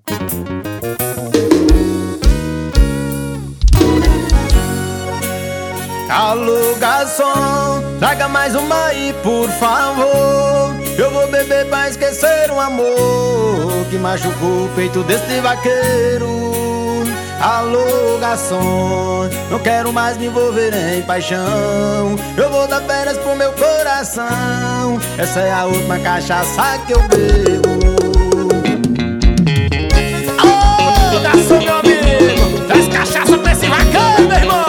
Alô, garçom, traga mais uma aí, por favor. Eu vou beber pra esquecer um amor que machucou o peito deste vaqueiro. Alô, garçom, não quero mais me envolver em paixão. Eu vou dar férias pro meu coração. Essa é a última cachaça que eu bebo. Alô, garçom, meu amigo, traz cachaça pra esse vaqueiro, meu irmão.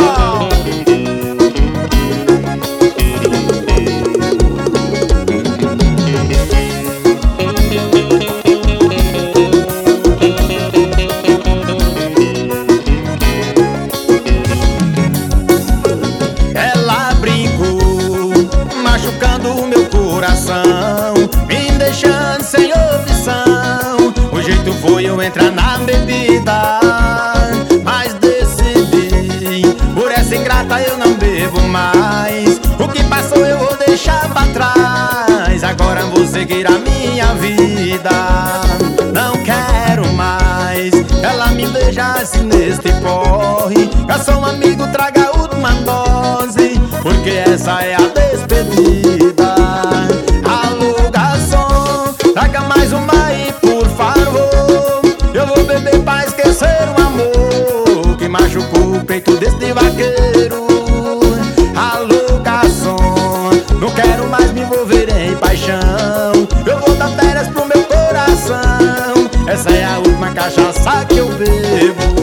Machucando o meu coração, me deixando sem opção. O jeito foi eu entrar na bebida, mas decidi, por essa ingrata eu não bebo mais. O que passou eu vou deixar pra trás. Agora vou seguir a minha vida. Não quero mais ela me beijasse neste porre. Garçom amigo, traga a última dose, porque essa é a despedida. Alô, garçom, traga mais uma aí, por favor. Eu vou beber pra esquecer um amor que machucou o peito deste vaqueiro. Alô, garçom, não quero mais me envolver em paixão. Eu vou dar férias pro meu coração. Essa é a última cachaça que eu bebo.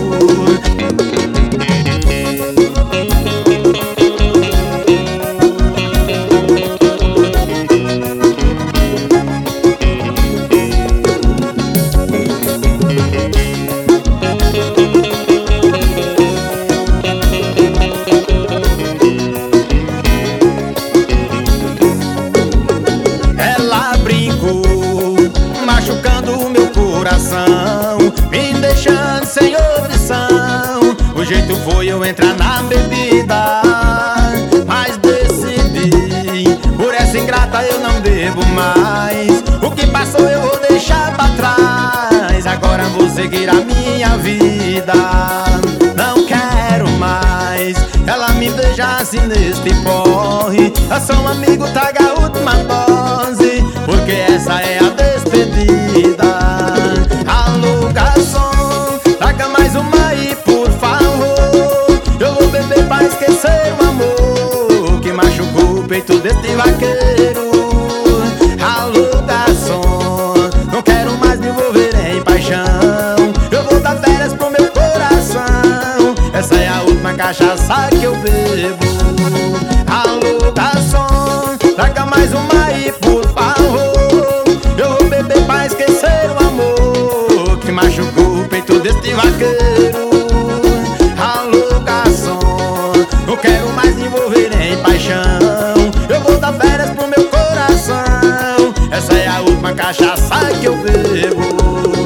Machucando o meu coração, me deixando sem opção. O jeito foi eu entrar na bebida, mas decidi, por essa ingrata eu não bebo mais. O que passou eu vou deixar pra trás. Agora vou seguir a minha vida. Não quero mais ela me beijasse neste porre. Garçom amigo, traga a última dose, porque essa é a despedida. Alô, garçom, traga mais uma aí, por favor. Eu vou beber pra esquecer um amor que machucou o peito deste vaqueiro. Alô, garçom, não quero mais me envolver em paixão. Eu vou dar férias pro meu coração. Essa é a última cachaça que eu bebo. Alô, garçom, traga mais uma aí, por favor. Eu vou beber pra esquecer o amor que machucou o peito deste vaqueiro. Alô, garçom, não quero mais me envolver em paixão. Eu vou dar férias pro meu coração. Essa é a última cachaça que eu bebo.